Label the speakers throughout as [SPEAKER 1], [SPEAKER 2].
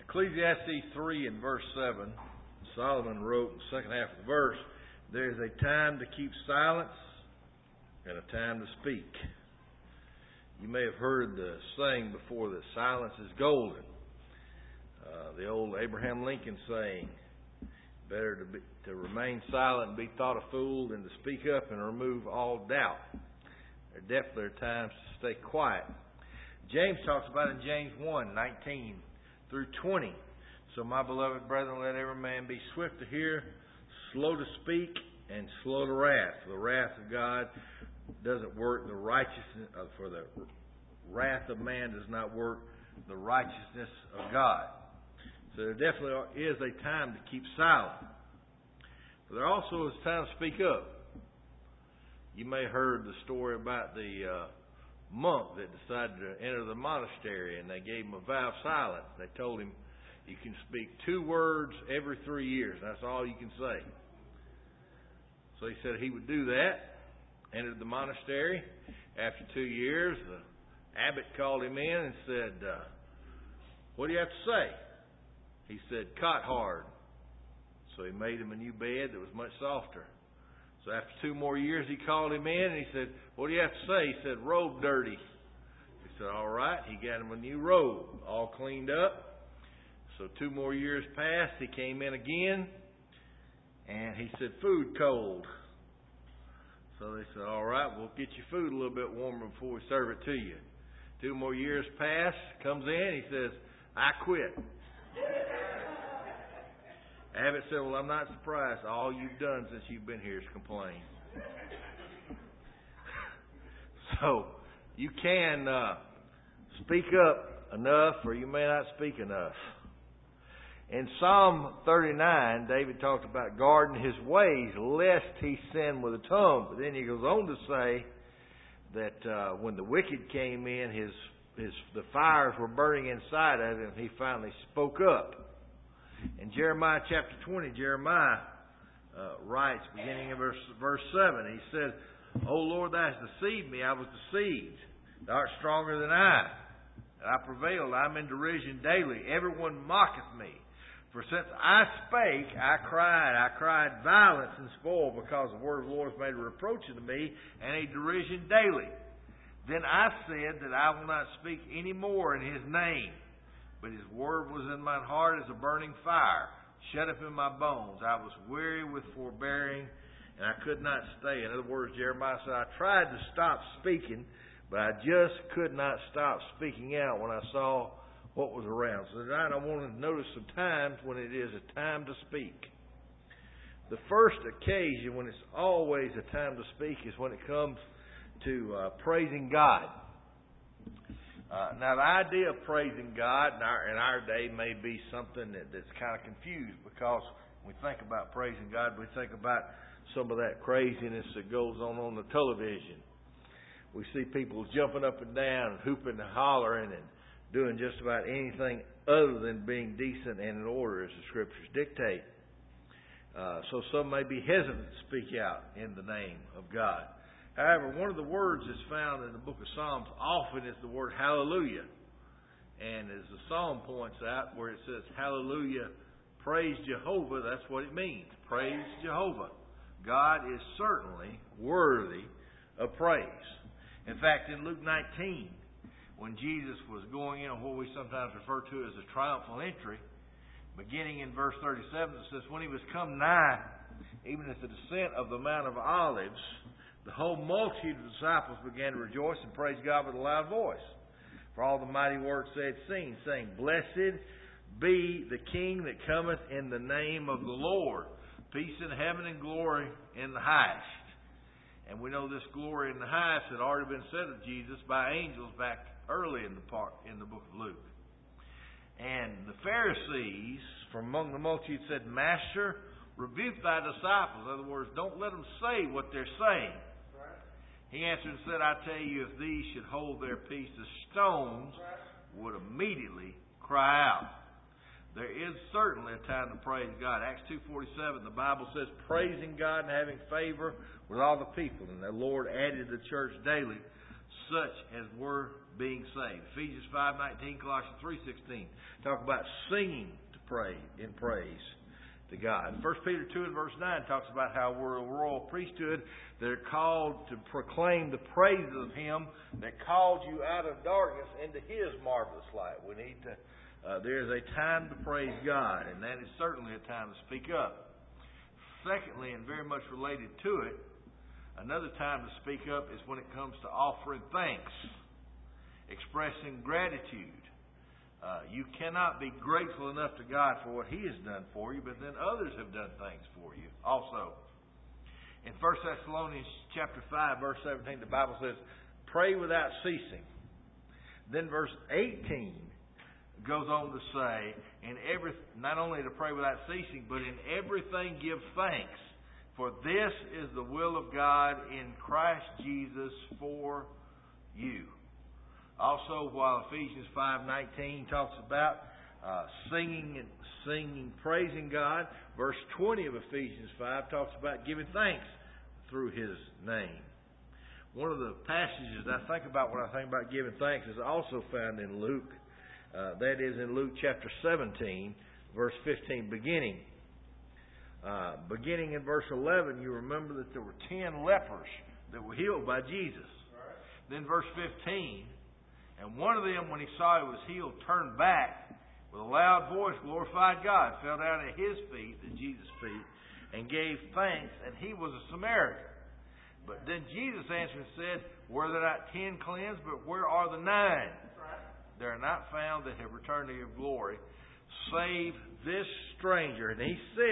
[SPEAKER 1] Ecclesiastes 3 and verse 7, Solomon wrote in the second half of the verse, "There is a time to keep silence and a time to speak." You may have heard the saying before that silence is golden. The old Abraham Lincoln saying, better to remain silent and be thought a fool than to speak up and remove all doubt. There definitely are times to stay quiet. James talks about in James 1:19 through 20. "So my beloved brethren, let every man be swift to hear, slow to speak, and slow to wrath. For the wrath of God doesn't work the righteousness, for the wrath of man does not work the righteousness of God." So there definitely is a time to keep silent. But there also is time to speak up. You may have heard the story about the monk that decided to enter the monastery, and they gave him a vow of silence. They told him, you can speak 2 words every 3 years. That's all you can say. So he said he would do that. Entered the monastery. After 2 years, the abbot called him in and said, "What do you have to say?" He said, "Cot hard." So he made him a new bed that was much softer. So after 2 more years, he called him in and he said, "What do you have to say?" He said, "Robe dirty." He said, "All right." He got him a new robe, all cleaned up. So 2 more years passed. He came in again and he said, "Food cold." So they said, "All right, we'll get your food a little bit warmer before we serve it to you." 2 more years pass. Comes in. He says, "I quit." Abbott said, "Well, I'm not surprised. All you've done since you've been here is complain." So you can speak up enough, or you may not speak enough. In Psalm 39, David talked about guarding his ways lest he sin with the tongue. But then he goes on to say that when the wicked came in, the fires were burning inside of him, he finally spoke up. In Jeremiah chapter 20, Jeremiah writes, beginning in verse 7, he said, "O Lord, thou hast deceived me, I was deceived. Thou art stronger than I. And I prevailed, I am in derision daily. Everyone mocketh me. For since I spake, I cried violence and spoil, because the word of the Lord has made a reproach unto me, and a derision daily. Then I said that I will not speak any more in his name. But his word was in mine heart as a burning fire, shut up in my bones. I was weary with forbearing, and I could not stay." In other words, Jeremiah said, I tried to stop speaking, but I just could not stop speaking out when I saw what was around. So tonight I want to notice some times when it is a time to speak. The first occasion when it's always a time to speak is when it comes to praising God. Now, the idea of praising God in our day may be something that's kind of confused, because when we think about praising God, we think about some of that craziness that goes on the television. We see people jumping up and down and hooping and hollering and doing just about anything other than being decent and in order as the Scriptures dictate. So some may be hesitant to speak out in the name of God. However, one of the words that's found in the book of Psalms often is the word hallelujah. And as the psalm points out, where it says hallelujah, praise Jehovah, that's what it means. Praise Jehovah. God is certainly worthy of praise. In fact, in Luke 19, when Jesus was going in on what we sometimes refer to as a triumphal entry, beginning in verse 37, it says, "When he was come nigh, even at the descent of the Mount of Olives, the whole multitude of disciples began to rejoice and praise God with a loud voice for all the mighty works they had seen, saying, Blessed be the King that cometh in the name of the Lord. Peace in heaven and glory in the highest." And we know this glory in the highest had already been said of Jesus by angels back early in the book of Luke. And the Pharisees from among the multitude said, "Master, rebuke thy disciples." In other words, don't let them say what they're saying. He answered and said, "I tell you, if these should hold their peace, the stones would immediately cry out." There is certainly a time to praise God. Acts 2:47, the Bible says, "Praising God and having favor with all the people. And the Lord added to the church daily such as were being saved. Ephesians 5:19, Colossians 3:16 talk about singing to pray in praise to God. 1 Peter 2 and verse 9 talks about how we're a royal priesthood that are called to proclaim the praises of Him that called you out of darkness into His marvelous light. We need to. There is a time to praise God, and that is certainly a time to speak up. Secondly, and very much related to it, another time to speak up is when it comes to offering thanks, expressing gratitude. You cannot be grateful enough to God for what He has done for you, but then others have done things for you also. In 1 Thessalonians chapter 5, verse 17, the Bible says, pray without ceasing. Then verse 18 goes on to say, not only to pray without ceasing, but in everything give thanks, for this is the will of God in Christ Jesus for you. Also, while Ephesians 5:19 talks about singing, praising God, verse 20 of Ephesians 5 talks about giving thanks through His name. One of the passages I think about when I think about giving thanks is also found in Luke. That is in Luke chapter 17, verse 15, beginning in verse 11, you remember that there were 10 lepers that were healed by Jesus. Right. Then verse 15, and one of them, when he saw he was healed, turned back with a loud voice, glorified God, fell down at His feet, at Jesus' feet, and gave thanks, and he was a Samaritan. But then Jesus answered and said, were there not 10 cleansed, but where are the 9? They are not found that have returned to Your glory, save this stranger. And he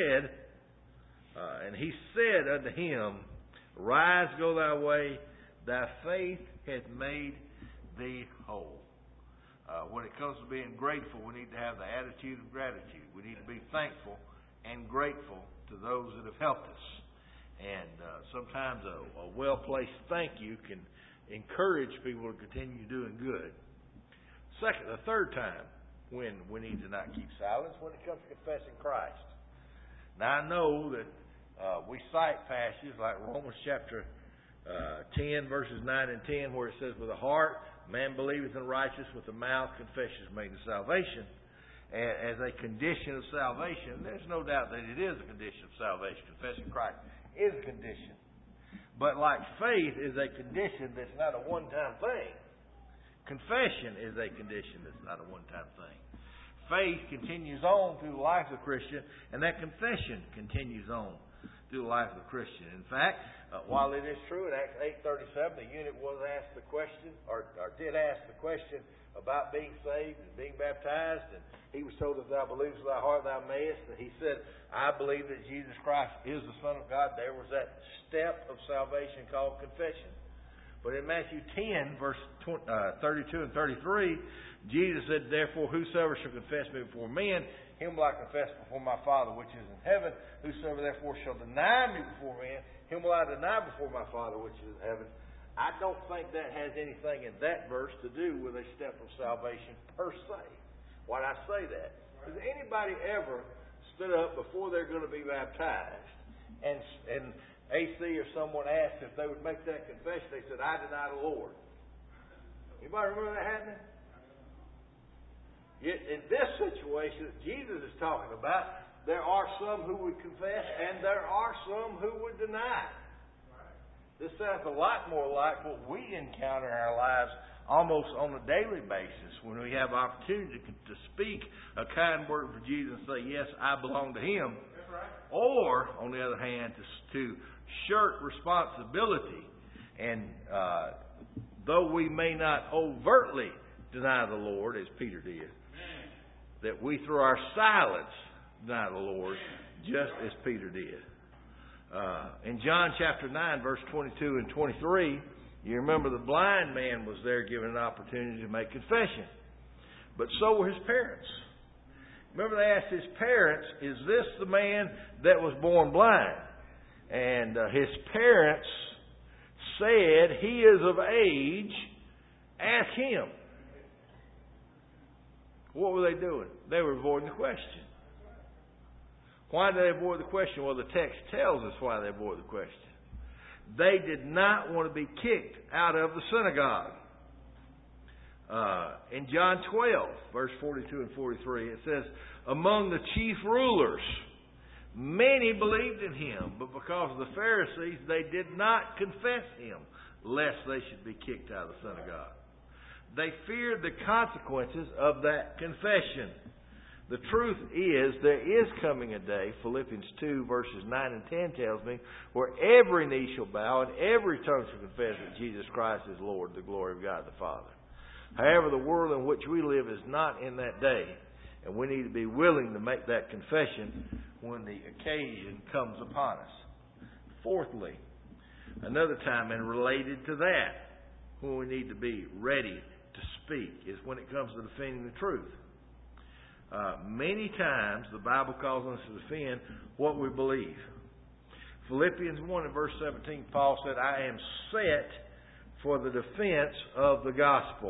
[SPEAKER 1] said unto him, rise, go thy way, thy faith hath made thee whole. When it comes to being grateful, we need to have the attitude of gratitude. We need to be thankful and grateful to those that have helped us. And sometimes a well-placed thank you can encourage people to continue doing good. The third time when we need to not keep silence, when it comes to confessing Christ. Now I know that we cite passages like Romans chapter 10, verses 9 and 10, where it says, with the heart man believeth in righteousness, with the mouth confession is made to salvation. As a condition of salvation, there's no doubt that it is a condition of salvation. Confessing Christ is a condition. But like faith is a condition that's not a one-time thing. Confession is a condition that's not a one-time thing. Faith continues on through the life of the Christian, and that confession continues on through the life of the Christian. In fact, while it is true in Acts 8:37, the eunuch was asked the question, or did ask the question about being saved and being baptized, and he was told, if thou believest with thy heart thou mayest, and he said, I believe that Jesus Christ is the Son of God. There was that step of salvation called confession. But in Matthew 10, verse 32 and 33, Jesus said, therefore, whosoever shall confess me before men, him will I confess before my Father which is in heaven. Whosoever therefore shall deny me before men, him will I deny before my Father which is in heaven. I don't think that has anything in that verse to do with a step of salvation per se. Why do I say that? Has anybody ever stood up before they're going to be baptized and AC or someone asked if they would make that confession? They said, I deny the Lord. Anybody remember that happening? Yet in this situation that Jesus is talking about, there are some who would confess and there are some who would deny. This sounds a lot more like what we encounter in our lives almost on a daily basis when we have opportunity to speak a kind word for Jesus and say, yes, I belong to Him. Or, on the other hand, to shirk responsibility. And though we may not overtly deny the Lord, as Peter did, that we through our silence deny the Lord, just as Peter did. In John chapter 9, verse 22 and 23, you remember the blind man was there given an opportunity to make confession. But so were his parents. Remember, they asked his parents, is this the man that was born blind? And his parents said, he is of age, ask him. What were they doing? They were avoiding the question. Why did they avoid the question? Well, the text tells us why they avoided the question. They did not want to be kicked out of the synagogue. In John 12, verse 42 and 43, it says, among the chief rulers, many believed in him, but because of the Pharisees, they did not confess him, lest they should be kicked out of the synagogue. They feared the consequences of that confession. The truth is, there is coming a day, Philippians 2 verses 9 and 10 tells me, where every knee shall bow and every tongue shall confess that Jesus Christ is Lord, the glory of God the Father. However, the world in which we live is not in that day, and we need to be willing to make that confession when the occasion comes upon us. Fourthly, another time and related to that, when we need to be ready to speak, is when it comes to defending the truth. Many times the Bible calls us to defend what we believe. Philippians 1 and verse 17, Paul said, I am set for the defense of the gospel.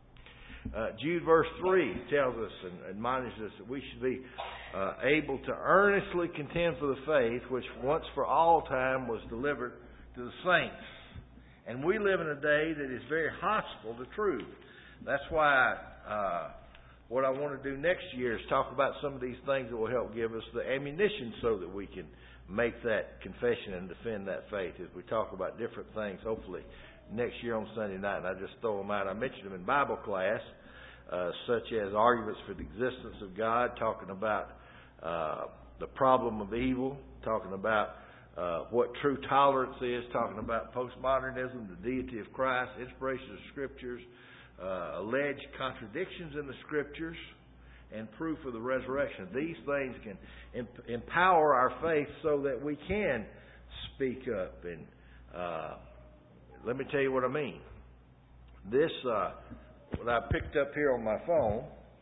[SPEAKER 1] Jude verse 3 tells us and admonishes us that we should be able to earnestly contend for the faith which once for all time was delivered to the saints. And we live in a day that is very hostile to truth. That's why what I want to do next year is talk about some of these things that will help give us the ammunition so that we can make that confession and defend that faith as we talk about different things, hopefully, next year on Sunday night. And I just throw them out. I mentioned them in Bible class, such as arguments for the existence of God, talking about the problem of evil, talking about what true tolerance is, talking about postmodernism, the deity of Christ, inspiration of Scriptures, alleged contradictions in the Scriptures, and proof of the resurrection. These things can empower our faith so that we can speak up. And let me tell you what I mean. This, what I picked up here on my phone,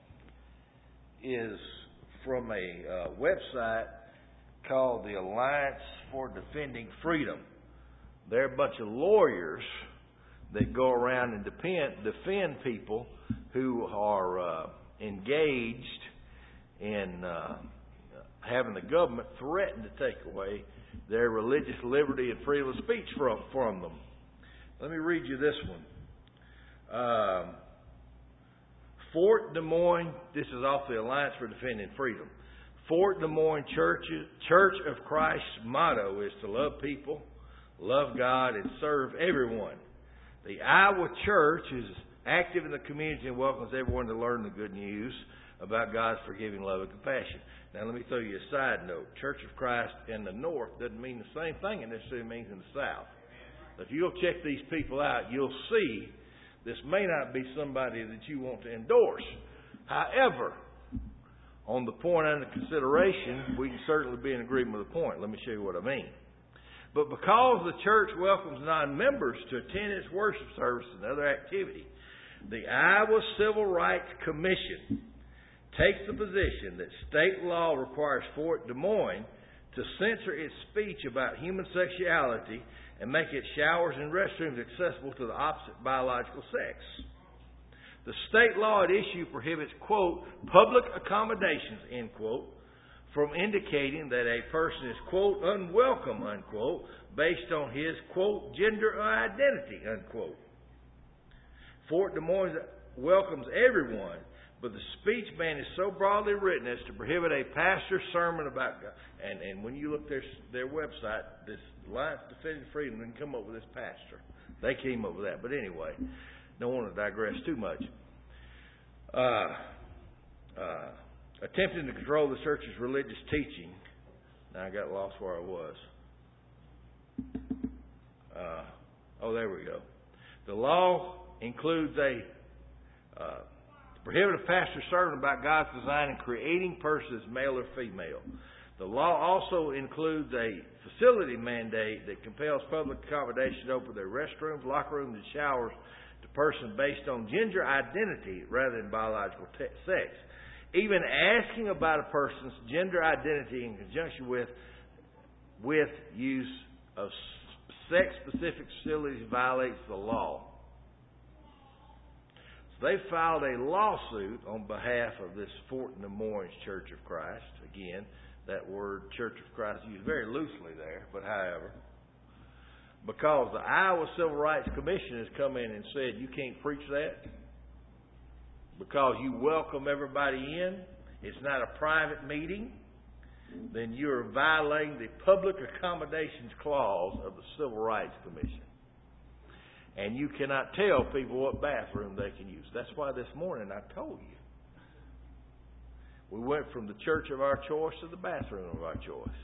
[SPEAKER 1] is from a website called the Alliance for Defending Freedom. They're a bunch of lawyers that go around and defend people who are engaged in having the government threaten to take away their religious liberty and freedom of speech from them. Let me read you this one. Fort Des Moines, this is off the Alliance for Defending Freedom. Fort Des Moines Church of Christ's motto is to love people, love God, and serve everyone. The Iowa Church is active in the community and welcomes everyone to learn the good news about God's forgiving love and compassion. Now, let me throw you a side note. Church of Christ in the north doesn't mean the same thing it necessarily means in the south. If you'll check these people out, you'll see this may not be somebody that you want to endorse. However, on the point under consideration, we can certainly be in agreement with the point. Let me show you what I mean. But because the church welcomes non-members to attend its worship service and other activity, the Iowa Civil Rights Commission takes the position that state law requires Fort Des Moines to censor its speech about human sexuality and make its showers and restrooms accessible to the opposite biological sex. The state law at issue prohibits, quote, public accommodations, end quote, from indicating that a person is, quote, unwelcome, unquote, based on his, quote, gender or identity, unquote. Fort Des Moines welcomes everyone, but the speech ban is so broadly written as to prohibit a pastor's sermon about God. And when you look their website, this Alliance Defending Freedom didn't come up with this pastor. They came up with that. But anyway, don't want to digress too much. Attempting to control the church's religious teaching. Now I got lost where I was. There we go. The law includes prohibit a pastor serving about God's design in creating persons male or female. The law also includes a facility mandate that compels public accommodation to open their restrooms, locker rooms, and showers to persons based on gender identity rather than biological sex. Even asking about a person's gender identity in conjunction with use of sex-specific facilities violates the law. So they filed a lawsuit on behalf of this Fort Des Moines Church of Christ. Again, that word Church of Christ used very loosely there, but however, because the Iowa Civil Rights Commission has come in and said you can't preach that, because you welcome everybody in, it's not a private meeting, then you're violating the Public Accommodations Clause of the Civil Rights Commission. And you cannot tell people what bathroom they can use. That's why this morning I told you. We went from the church of our choice to the bathroom of our choice.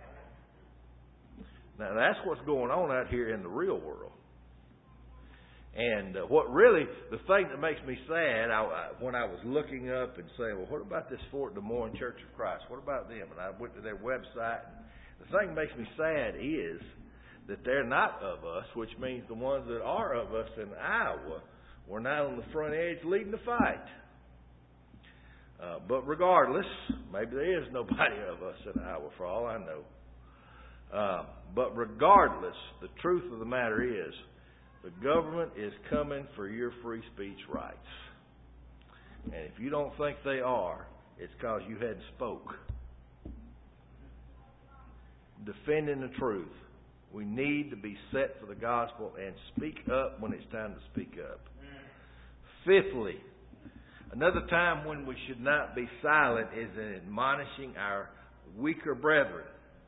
[SPEAKER 1] Now that's what's going on out here in the real world. And what really, the thing that makes me sad, when I was looking up and saying, well, what about this Fort Des Moines Church of Christ? What about them? And I went to their website. And the thing that makes me sad is that they're not of us, which means the ones that are of us in Iowa were not on the front edge leading the fight. But regardless, maybe there is nobody of us in Iowa for all I know. But regardless, the truth of the matter is, the government is coming for your free speech rights. And if you don't think they are, it's because you hadn't spoke. Defending the truth. We need to be set for the gospel and speak up when it's time to speak up. Fifthly, another time when we should not be silent is in admonishing our weaker brethren.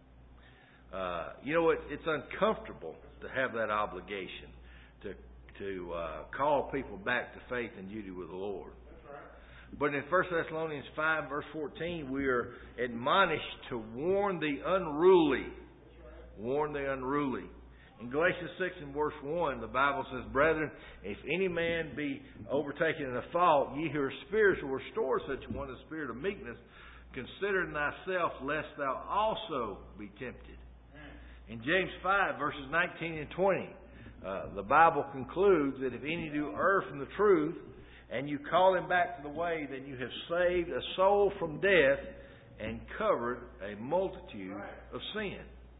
[SPEAKER 1] It's uncomfortable to have that obligation to call people back to faith and duty with the Lord. But in 1 Thessalonians 5, verse 14, we are admonished to warn the unruly. Warn the unruly. In Galatians 6 and verse 1, the Bible says, Brethren, if any man be overtaken in a fault, ye who are spiritual, restore such one in the spirit of meekness, considering thyself, lest thou also be tempted. In James 5, verses 19 and 20, the Bible concludes that if any do err from the truth, and you call him back to the way, then you have saved a soul from death and covered a multitude of sin.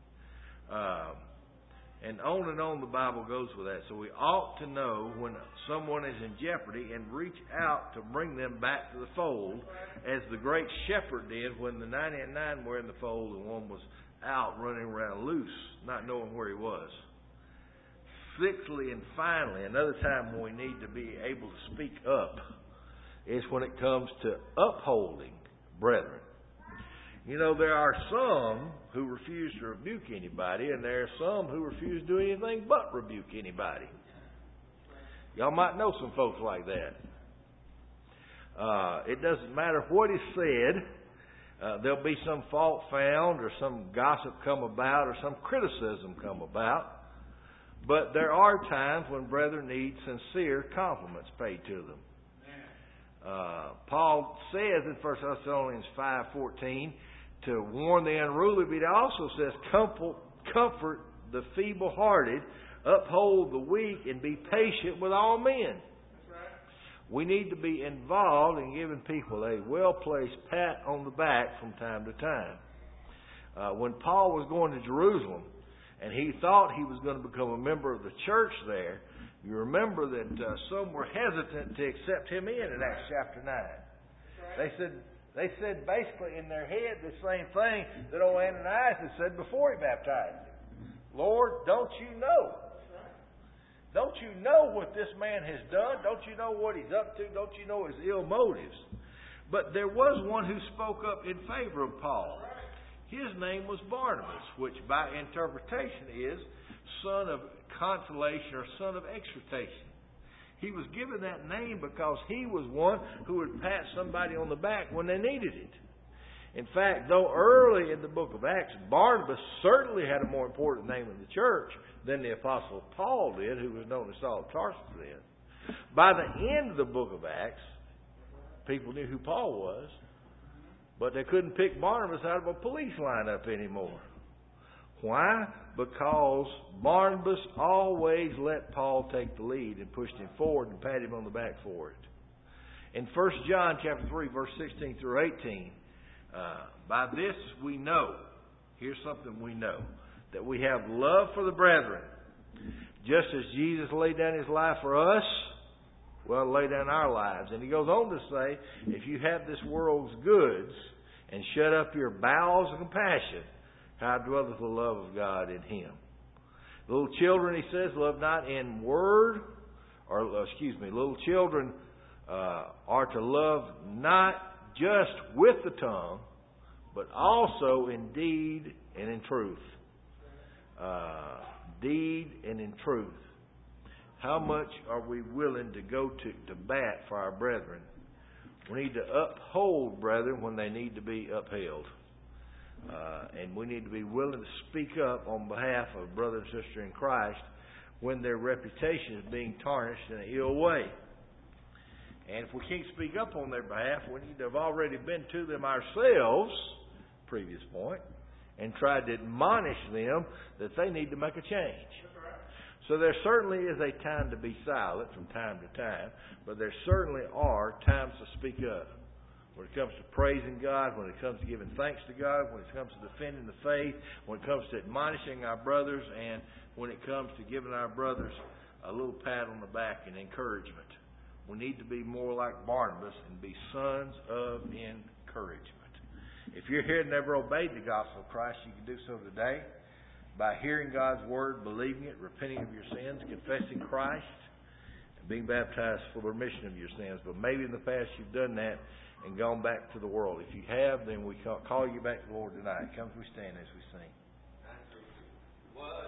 [SPEAKER 1] And on the Bible goes with that. So we ought to know when someone is in jeopardy and reach out to bring them back to the fold, as the great shepherd did when the 99 were in the fold and one was out running around loose, not knowing where he was. Sixthly and finally, another time when we need to be able to speak up is when it comes to upholding brethren. There are some who refuse to rebuke anybody, and there are some who refuse to do anything but rebuke anybody. Y'all might know some folks like that. It doesn't matter what is said. There'll be some fault found, or some gossip come about, or some criticism come about. But there are times when brethren need sincere compliments paid to them. Paul says in 1 Thessalonians 5:14 to warn the unruly, but he also says comfort the feeble-hearted, uphold the weak, and be patient with all men. We need to be involved in giving people a well-placed pat on the back from time to time. When Paul was going to Jerusalem, and he thought he was going to become a member of the church there, you remember that some were hesitant to accept him in Acts chapter 9. They said basically in their head the same thing that old Ananias had said before he baptized him. Lord, don't you know? Don't you know what this man has done? Don't you know what he's up to? Don't you know his ill motives? But there was one who spoke up in favor of Paul. His name was Barnabas, which by interpretation is son of consolation or son of exhortation. He was given that name because he was one who would pat somebody on the back when they needed it. In fact, though early in the book of Acts, Barnabas certainly had a more important name in the church than the Apostle Paul did, who was known as Saul of Tarsus then. By the end of the book of Acts, people knew who Paul was, but they couldn't pick Barnabas out of a police lineup anymore. Why? Because Barnabas always let Paul take the lead and pushed him forward and patted him on the back for it. In 1 John chapter 3, verse 16 through 18, by this we know, here's something we know, that we have love for the brethren. Just as Jesus laid down his life for us, we'll lay down our lives. And he goes on to say, if you have this world's goods and shut up your bowels of compassion, how dwelleth the love of God in him? Little children, he says, love not in word, little children, are to love not just with the tongue, but also in deed and in truth. Deed and in truth. How much are we willing to go to bat for our brethren? We need to uphold brethren when they need to be upheld. And we need to be willing to speak up on behalf of brother and sister in Christ when their reputation is being tarnished in an ill way. And if we can't speak up on their behalf, we need to have already been to them ourselves, previous point, and tried to admonish them that they need to make a change. So there certainly is a time to be silent from time to time, but there certainly are times to speak up. When it comes to praising God, when it comes to giving thanks to God, when it comes to defending the faith, when it comes to admonishing our brothers, and when it comes to giving our brothers a little pat on the back and encouragement. We need to be more like Barnabas and be sons of encouragement. If you're here and never obeyed the gospel of Christ, you can do so today by hearing God's word, believing it, repenting of your sins, confessing Christ, and being baptized for the remission of your sins. But maybe in the past you've done that and gone back to the world. If you have, then we call you back to the Lord tonight. Come as we stand as we sing.